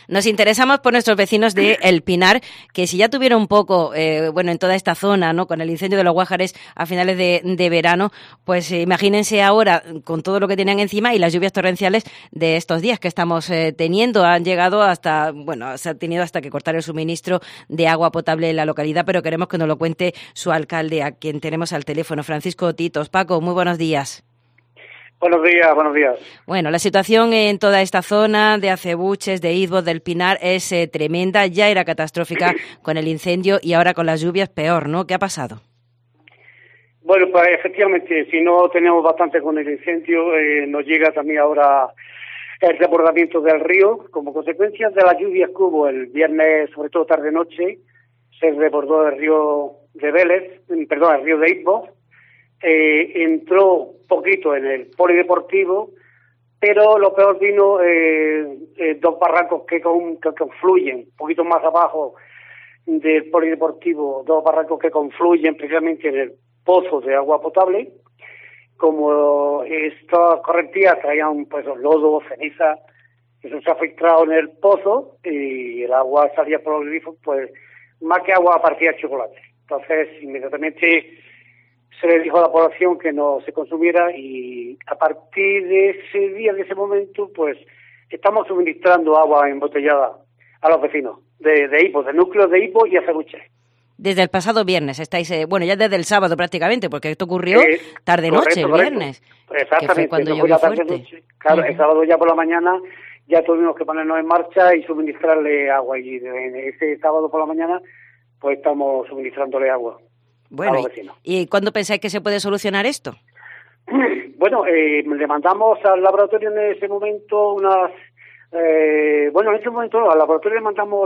Nos interesamos por nuestros vecinos de El Pinar, que si ya tuvieron un poco, en toda esta zona, ¿no?, con el incendio de los Guájares a finales de verano, pues imagínense ahora con todo lo que tenían encima y las lluvias torrenciales de estos días que estamos teniendo. Han llegado hasta, se ha tenido hasta que cortar el suministro de agua potable en la localidad, pero queremos que nos lo cuente su alcalde, a quien tenemos al teléfono, Francisco Titos. Paco, muy buenos días. Buenos días, buenos días. Bueno, la situación en toda esta zona de Acebuches, de Izvoz, del Pinar es tremenda. Ya era catastrófica con el incendio y ahora con las lluvias peor, ¿no? ¿Qué ha pasado? Bueno, pues efectivamente, si no tenemos bastante con el incendio, nos llega también ahora el desbordamiento del río. Como consecuencia de las lluvias que hubo el viernes, sobre todo tarde-noche, se desbordó el río de Vélez, el río de Izvoz. Entró poquito en el polideportivo, pero lo peor vino dos barrancos que confluyen, un poquito más abajo del polideportivo, dos barrancos que confluyen precisamente en el pozo de agua potable. Como estas correntías traían pues lodo, ceniza, eso se ha filtrado en el pozo y el agua salía por los grifos, pues más que agua parecía chocolate. Entonces inmediatamente se le dijo a la población que no se consumiera y a partir de ese día, de ese momento, pues estamos suministrando agua embotellada a los vecinos de Izvoz, del núcleo de Izvoz y Acebuches. Desde el pasado viernes estáis, ya desde el sábado prácticamente, porque esto ocurrió tarde-noche, el viernes. Exactamente. Que fue cuando llovió fuerte. Claro, el sábado ya por la mañana ya tuvimos que ponernos en marcha y suministrarle agua. Y ese sábado por la mañana, pues estamos suministrándole agua. Bueno, ¿y cuándo pensáis que se puede solucionar esto? Bueno, le mandamos al laboratorio en ese momento al laboratorio le mandamos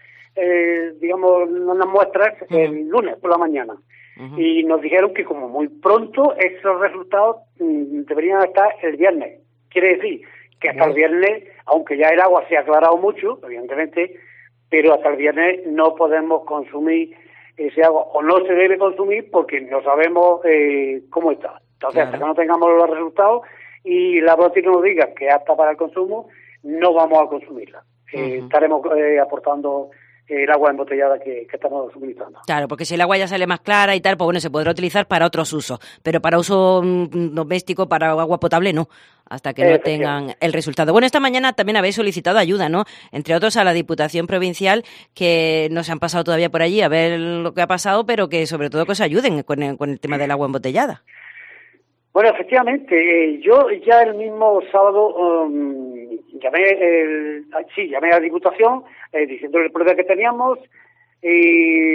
unas muestras el lunes por la mañana. Y nos dijeron que como muy pronto esos resultados deberían estar el viernes. Quiere decir que hasta el viernes, aunque ya el agua se ha aclarado mucho, evidentemente, pero hasta el viernes no podemos consumir ese agua, o no se debe consumir porque no sabemos cómo está. Entonces, hasta que no tengamos los resultados y el laboratorio nos diga que es apta para el consumo, no vamos a consumirla. Estaremos aportando el agua embotellada que estamos suministrando. Claro, porque si el agua ya sale más clara y tal, pues se podrá utilizar para otros usos, pero para uso doméstico, para agua potable, no, hasta que no tengan el resultado. Bueno, esta mañana también habéis solicitado ayuda, ¿no? Entre otros a la Diputación Provincial, que no se han pasado todavía por allí a ver lo que ha pasado, pero que sobre todo que os ayuden con el tema del agua embotellada. Bueno, efectivamente, yo ya el mismo sábado llamé a la Diputación diciéndole el problema que teníamos y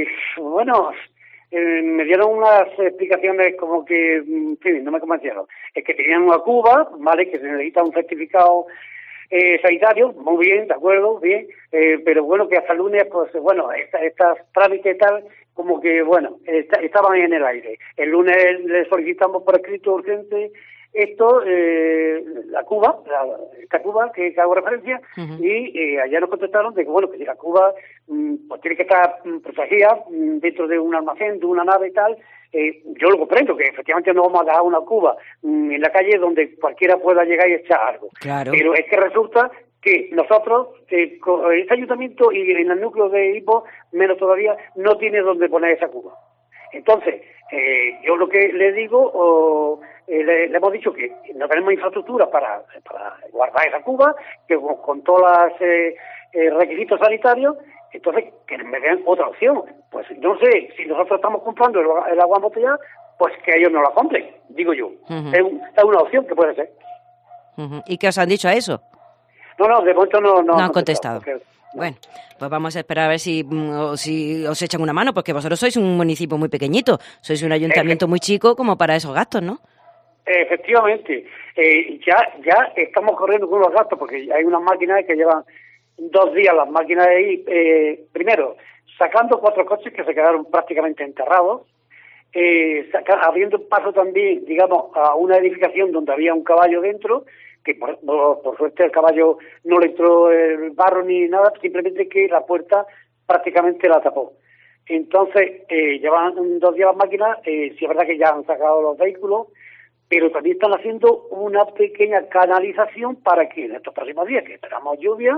me dieron unas explicaciones como que, en fin, no me convencieron. Es que tenían una cuba, ¿vale?, que se necesita un certificado sanitario, muy bien, de acuerdo, bien, pero bueno, que hasta el lunes, pues estas trámites y tal, como que, estaban en el aire. El lunes le solicitamos por escrito urgente esto, esta cuba que hago referencia, y ayer nos contestaron de que, que la cuba pues tiene que estar protegida dentro de un almacén, de una nave y tal. Yo lo comprendo, que efectivamente no vamos a dejar una cuba en la calle donde cualquiera pueda llegar y echar algo. Claro. Pero es que resulta que nosotros, este ayuntamiento y en el núcleo de Izvoz, menos todavía, no tiene donde poner esa cuba. Entonces, yo lo que le digo, le hemos dicho que no tenemos infraestructura para guardar esa cuba, que con todos los requisitos sanitarios, entonces que me den otra opción. Pues no sé, si nosotros estamos comprando el agua embotellada, pues que ellos no la compren, digo yo. Es una opción que puede ser. ¿Y qué os han dicho a eso? No, de momento no han contestado. Porque, Bueno, pues vamos a esperar a ver si os echan una mano, porque vosotros sois un municipio muy pequeñito, sois un ayuntamiento muy chico como para esos gastos, ¿no? Efectivamente, ya estamos corriendo con los gastos, porque hay unas máquinas que llevan 2 días, las máquinas de ahí, primero, sacando 4 coches que se quedaron prácticamente enterrados, abriendo paso también, digamos, a una edificación donde había un caballo dentro, que por suerte el caballo no le entró el barro ni nada, simplemente que la puerta prácticamente la tapó. Entonces, llevan 2 días las máquinas, sí es verdad que ya han sacado los vehículos, pero también están haciendo una pequeña canalización para que en estos próximos días, que esperamos lluvia,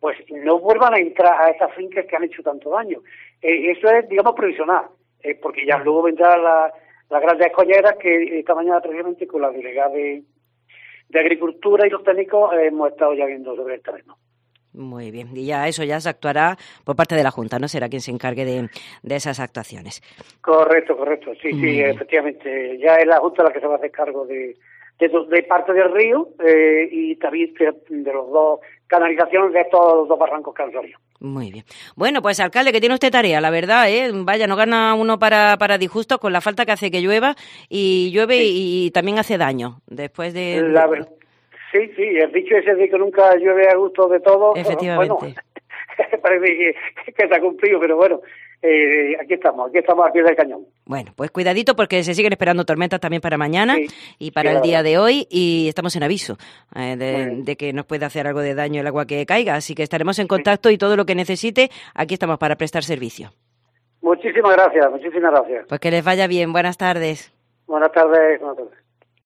pues no vuelvan a entrar a esas fincas que han hecho tanto daño. Eso es, digamos, provisional, porque ya luego vendrán las grandes escolleras, que esta mañana precisamente con la delegada de Agricultura y los técnicos hemos estado ya viendo sobre el terreno. Muy bien, y ya eso ya se actuará por parte de la Junta, ¿no? Será quien se encargue de esas actuaciones. Correcto, sí, efectivamente. Ya es la Junta la que se va a hacer cargo de parte del río y también de los dos canalizaciones de estos dos barrancos que han salido. Muy bien. Bueno, pues alcalde, que tiene usted tarea, la verdad, vaya, no gana uno para disgusto con la falta que hace que llueva, y llueve y también hace daño después de... Sí, el dicho ese de que nunca llueve a gusto de todo. Efectivamente. Bueno, parece que se ha cumplido, pero bueno, aquí estamos al pie del cañón. Bueno, pues cuidadito, porque se siguen esperando tormentas también para mañana y para el día de hoy, y estamos en aviso de que nos puede hacer algo de daño el agua que caiga, así que estaremos en contacto y todo lo que necesite, aquí estamos para prestar servicio. Muchísimas gracias. Pues que les vaya bien, buenas tardes. Buenas tardes.